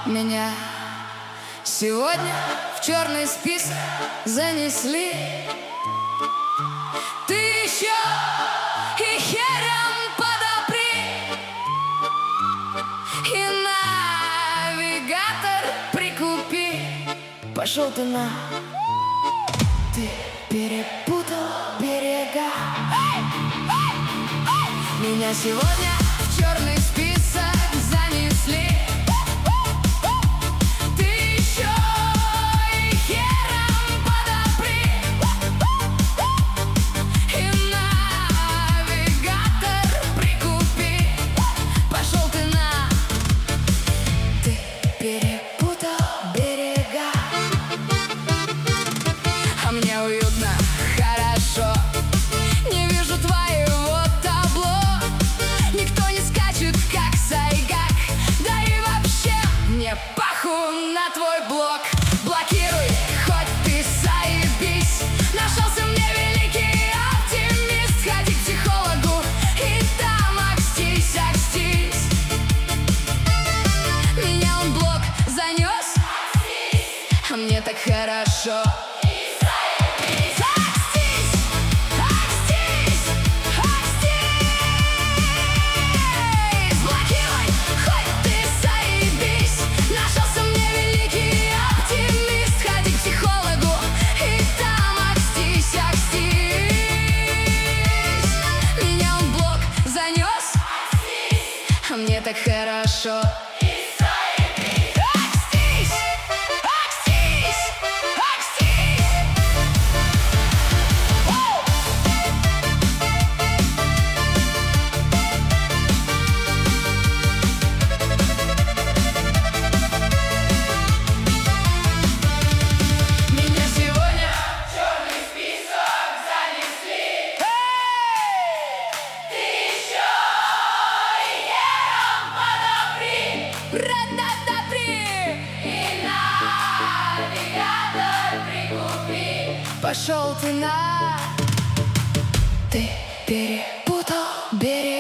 Меня сегодня в черный список занесли. Ты еще и хером подопри, и навигатор прикупи. Пошел ты на... Ты перепутал берега. Меня сегодня в черный список занесли. Ты еще и хером подопри, и навигатор прикупи. Пошел ты на... Ты перепутал берега. А мне уютно, хорошо, не вижу твоего табло. Никто не скачет, как Сайгак. Да и вообще, мне похуй на твой блог. Блокируй, хоть ты заебись. Нашелся мне великий оптимист. Ходи к психологу и там акстись, акстись. Меня он блог занес, а мне так хорошо. Мне так хорошо. Акстись, акстись, акстись. Меня сегодня в черный список занесли. Ты еще и навигатор прикупи. Пошел ты на... Ты перепутал берег.